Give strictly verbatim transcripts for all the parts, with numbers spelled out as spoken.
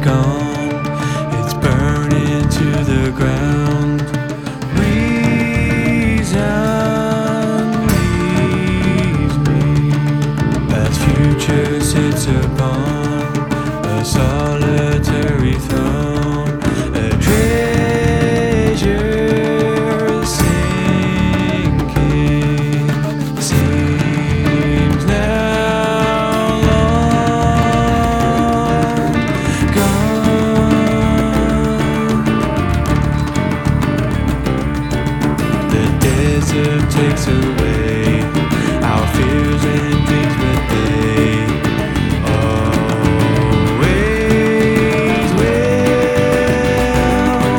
gone, it's burning to the ground. Reason leaves me as future sits upon a solitary throne, a treasure sinking seems now long gone. The desert takes away our fears and dreams, but they always will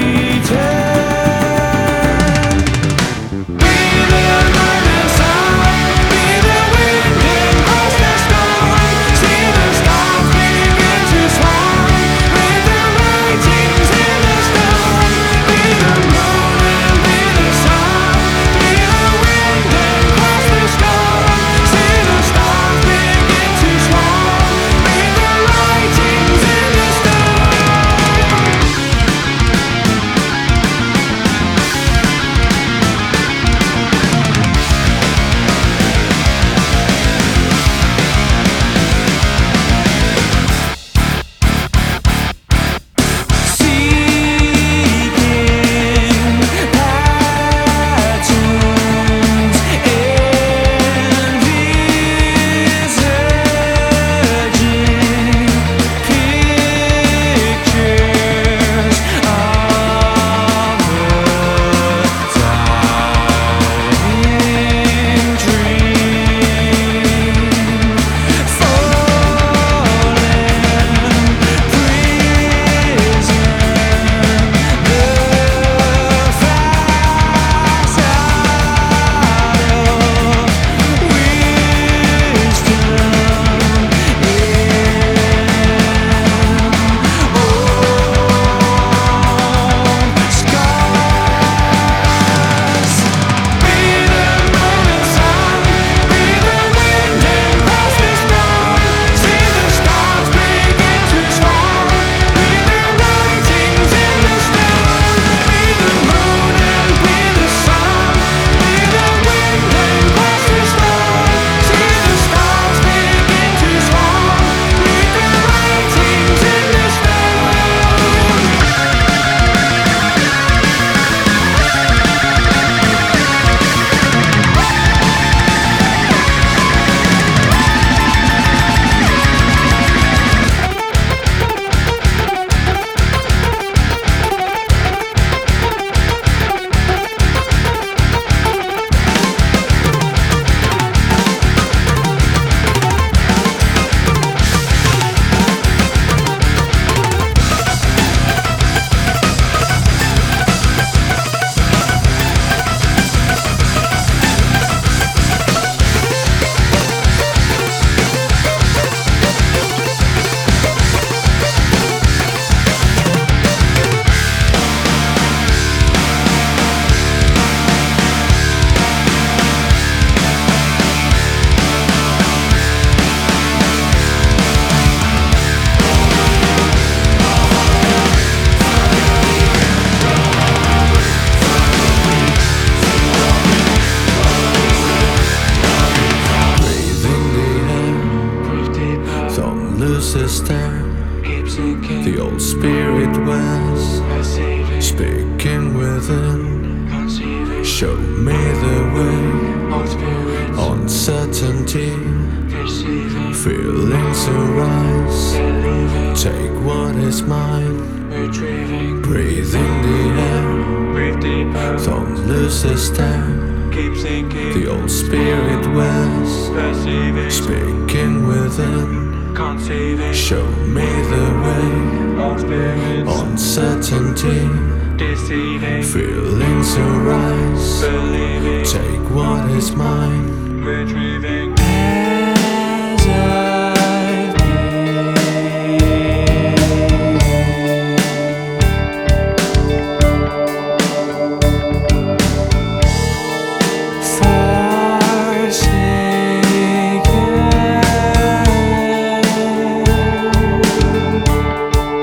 return. Be the morning sun, be the wind across the storm. See the stars begin to swarm with the writings in the stone. Be the moon and be the sun, be the wind across the storm. See the stars begin to swarm with the writings in the stone. Seeking patterns, envisaging pictures of a dying dream, fallen prison, the facade of sister, the old spirit was speaking within. Show me the way, uncertainty, feelings arise. Take what is mine, breathe in the air, don't lose the stare. The old spirit was speaking within. Show me the way, uncertainty, feelings arise. Take what is mine. As I've been forsaken.